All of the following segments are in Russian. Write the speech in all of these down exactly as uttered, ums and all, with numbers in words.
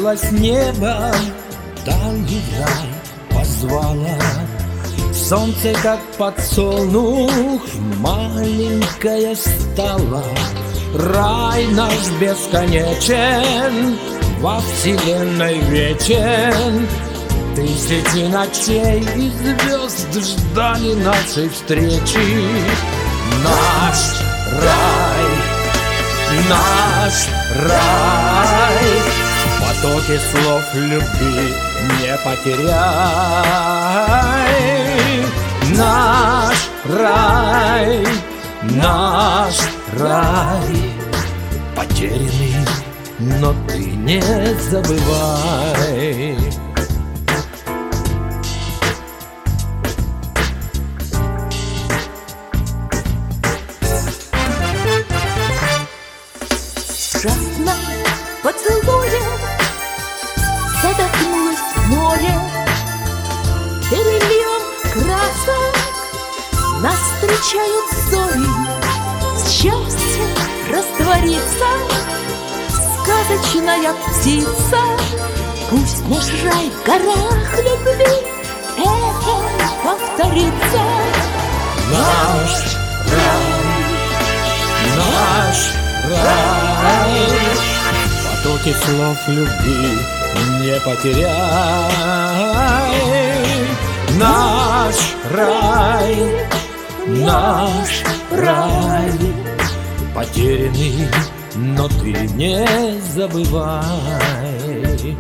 Открылось небо, дальний рай позвала. Солнце, как подсолнух, маленькое стало. Рай наш бесконечен, во вселенной вечен. Тысячи ночей и звезд ждали нашей встречи. Наш рай, наш рай, в потоке слов любви не потеряй. Наш рай, наш рай, потерянный, но ты не забывай. Страстно поцелуем задохнулось море. Переливом красок нас встречают зори. Счастье растворится, сказочная птица. Пусть наш рай в горах любви эхом повторится. Наш рай, наш рай, в потоке слов любви не потеряй. Наш рай, наш рай, потерянный, но ты не забывай.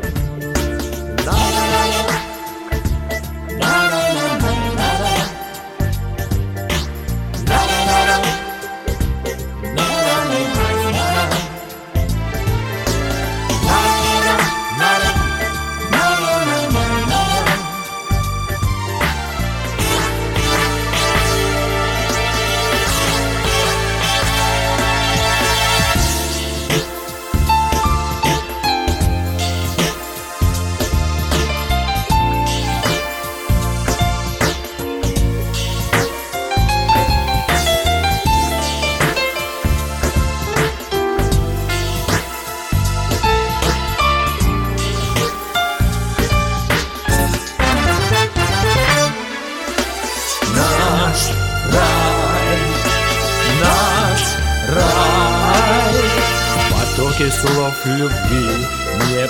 Потоки слов любви не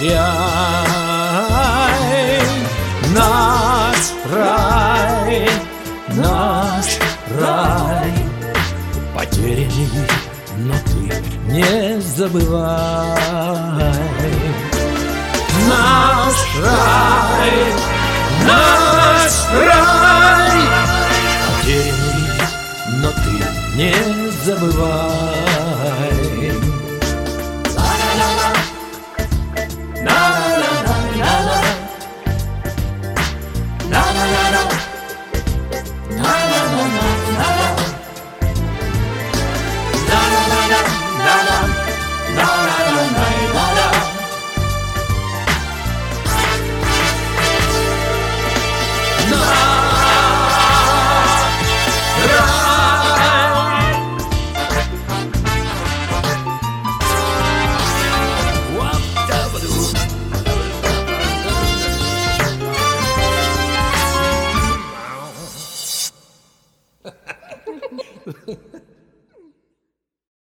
потеряй. Наш рай, наш рай, потерянный, но ты не забывай. Наш рай, наш рай, потерянный, но ты не забывай.